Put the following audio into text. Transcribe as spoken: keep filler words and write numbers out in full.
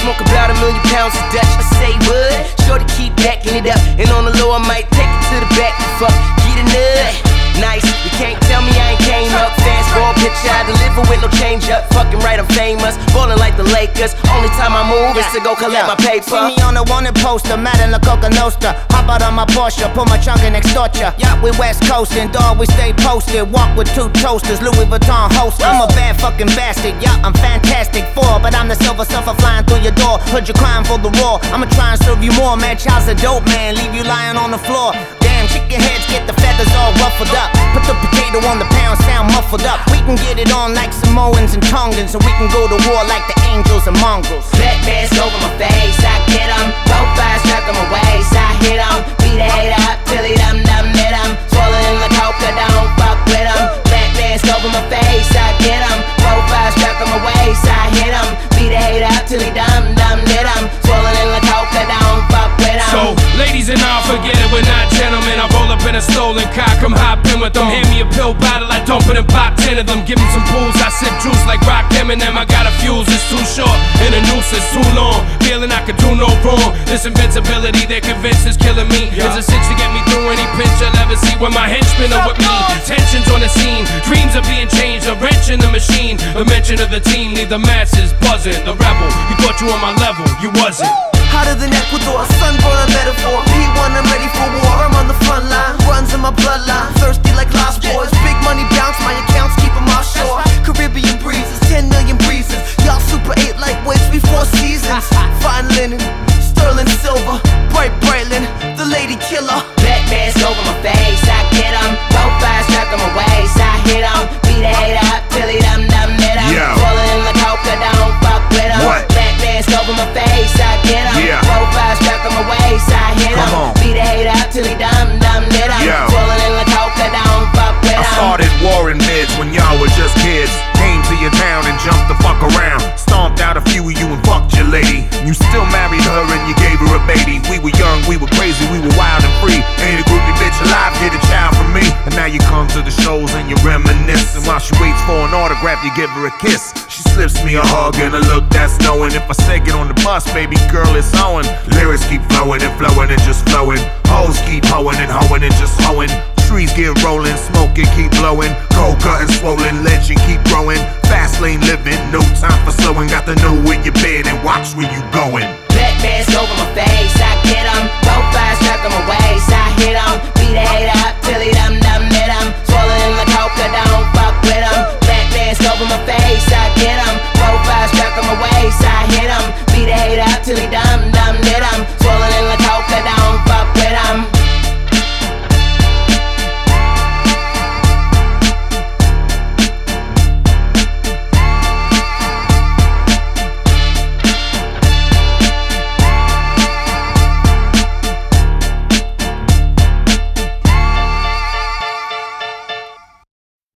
smoke about a million pounds of Dutch. I say what? Sure to keep backing it up. And on the low I might take it to the back and fuck. Get a nut. Nice, you can't tell me I ain't came up. Fast ball pitcher, I deliver with no change up. Fucking right, I'm famous, ballin' like the Lakers. Only time I move is to go collect my paper. See me on the wanted poster, mad in La Coca Nostra. Hop out on my Porsche, pull my trunk and extort ya. Yeah, we West Coastin', dog, we stay posted. Walk with two toasters, Louis Vuitton holster. I'm a bad fucking bastard, yeah, I'm fantastic four, but I'm the silver surfer flying through your door. Heard you crying for the raw, I'ma try and serve you more. Mad child's a dope man, leave you lying on the floor. Damn, chicken heads get the feathers all ruffled up. Put the potato on the pound, sound muffled up. We can get it on like Samoans and Tongans, and we can go to war like the angels and mongrels. Black mask over my face, I get 'em. Both fires stuck on my waist, I hit 'em. Beat a hater up till he dum dum hit 'em. Swallowing like coca, don't fuck with 'em. Black mask over my face, I get 'em. Both fires stuck on my waist, I hit 'em. Beat a hater up till he dum dum hit 'em. Swallowing like coca, don't fuck with 'em. So, ladies and all, forget it, we're not gentlemen. I roll up in a stolen car, come hop in with them. Hand me a pill bottle, I dump it and pop ten of them. Give me some booze, I sip juice like Rock Eminem. I got a fuse, it's too short, and a noose is too long. Feeling I could do no wrong. This invincibility they're convinced is killing me. It's a cinch to get me through any pinch I'll ever see. When my henchmen are with me, tensions on the scene. Dreams are being changed, a wrench in the machine. The mention of the team, leave the masses buzzing. The rebel, you thought you on my level, you wasn't. Hotter than Ecuador, sunburn a metaphor. P one, I'm ready for war, I'm on the front line. Runs in my bloodline, thirsty like Lost Boys. Big money bounce, my accounts keep them offshore. Caribbean breezes, ten million breezes. Y'all super eight lightweights, we four seasons. Fine linen, sterling silver. Bright Brightland, the lady killer. Black mask over my face, I get 'em. Both fires stuck on my waist, I hit 'em. Beat a hater up till he dum dum hit 'em. Swallowing like coca, don't fuck with 'em. Black mask over my face, I get 'em. Yeah. Both fires stuck on my waist, I hit 'em. Beat a hater up till he dum dum hit 'em. Yo. Swallowing like coca, don't fuck with 'em. I started warring mids when y'all were just kids. Came to your town and jumped the fuck around. Stomped out a few of you and fucked your lady. You still married her and you gave her a baby. We were young, we were crazy, we were wild and free. Ain't a groupie bitch alive, get a child from me. And now you come to the shows and you reminisce. And while she waits for an autograph, you give her a kiss. She slips me a hug and a look that's knowing. If I say get on the bus, baby girl, it's on. Lyrics keep flowing and flowing and just flowing. Hoes keep hoeing and hoeing and just hoeing. Trees get rolling, smoke it keep blowing. Cold cutting swollen, legend keep growing. Fast lane living, no time for slowing. Got to know where you're bed and watch where you going. Black mask over my face, I